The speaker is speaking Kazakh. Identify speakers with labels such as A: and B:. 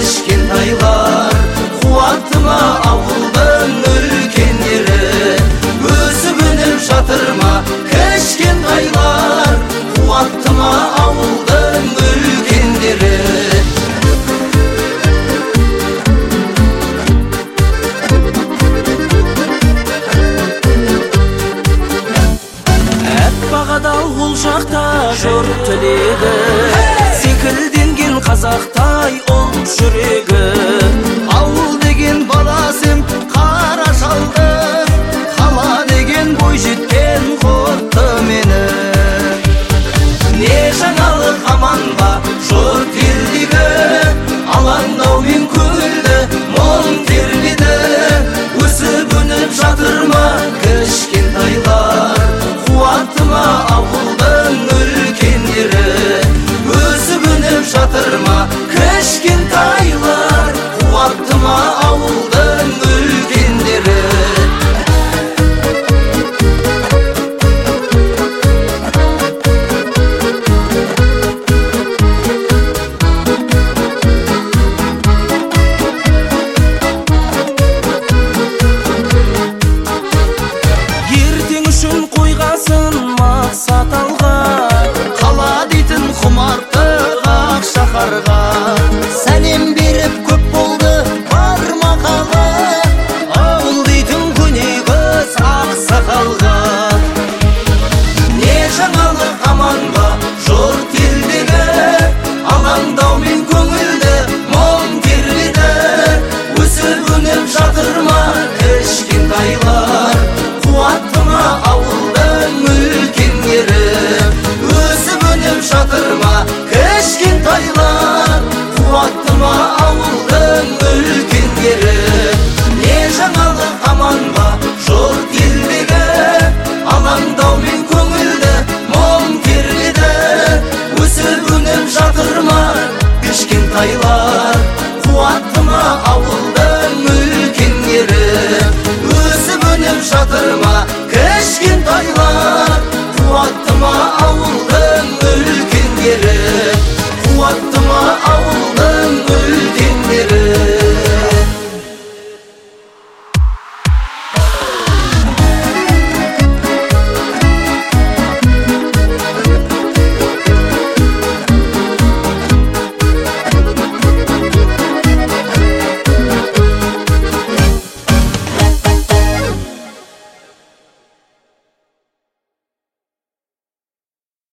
A: кішкентайлар, қуатты ма ауылдың үлкендері? Өсіп өніп жатыр ма кішкентайлар, қуатты ма ауылдың үлкендері? Әппағадал ол жақта жұрт тілегі, секілденген қазақтай ұл жүрегі. Ауыл деген баласым қара шалды, қала деген бой жеткен құртты мені. Не жаңалық аман ба жұрт елдегі, алаңдау мен көңілді мұң тербеді. Өсіп өніп жатыр ма кішкентайлар, қуатты ма ауылдың үлкендері? Өсіп өніп жатыр ма кішкентайлар, қуатты ма ауылдың үлкендері? Ертең үшін қойғасын мақсат алға, қала дейтін құмартық ақ шаһарға. Сәлем беріп көп болды бар мақалға, ауыл дейтін көне қыз ақ сақалға. Не жаңалық аман ба жұрт елдегі, алаңдау мен көңілді мұң тербеді. Өсіп өніп жатыр ма кішкентайлар, қуатты ма ауылдың үлкендері? Өсіп өніп жатыр ма кішкентайлар, қуатты ма ауылдың үлкендері? Не жаңалық аман ба жұрт елдегі, алаңдау мен көңілді мұң тербеді. Өсіп өніп жатыр ма кішкентайлар, қуатты ма ауылдың үлкендері? Өсіп өніп жатыр ма кішкентайлар, қуатты ма ауылдың үлкендері? Қуатты ма ауылдың үлкендері?